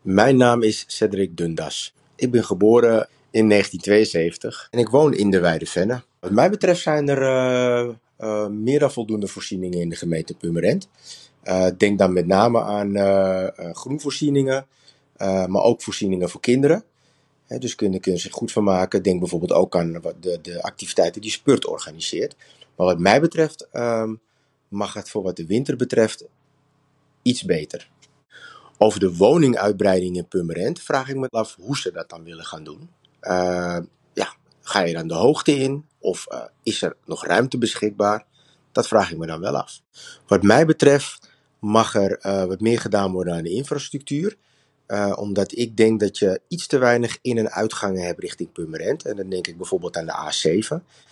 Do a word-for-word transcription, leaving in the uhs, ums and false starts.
Mijn naam is Cedric Dundas. Ik ben geboren in negentien tweeënzeventig en ik woon in de Wijde Venne. Wat mij betreft zijn er uh, uh, meer dan voldoende voorzieningen in de gemeente Purmerend. Uh, denk dan met name aan uh, uh, groenvoorzieningen, uh, maar ook voorzieningen voor kinderen. He, dus kinderen kunnen zich goed vermaken. Denk bijvoorbeeld ook aan de, de activiteiten die Spurt organiseert. Maar wat mij betreft um, mag het voor wat de winter betreft iets beter. Over de woninguitbreiding in Purmerend vraag ik me af hoe ze dat dan willen gaan doen. Uh, ja, ga je dan de hoogte in of uh, is er nog ruimte beschikbaar? Dat vraag ik me dan wel af. Wat mij betreft mag er uh, wat meer gedaan worden aan de infrastructuur. Uh, omdat ik denk dat je iets te weinig in- en uitgangen hebt richting Purmerend. En dan denk ik bijvoorbeeld aan de A zeven.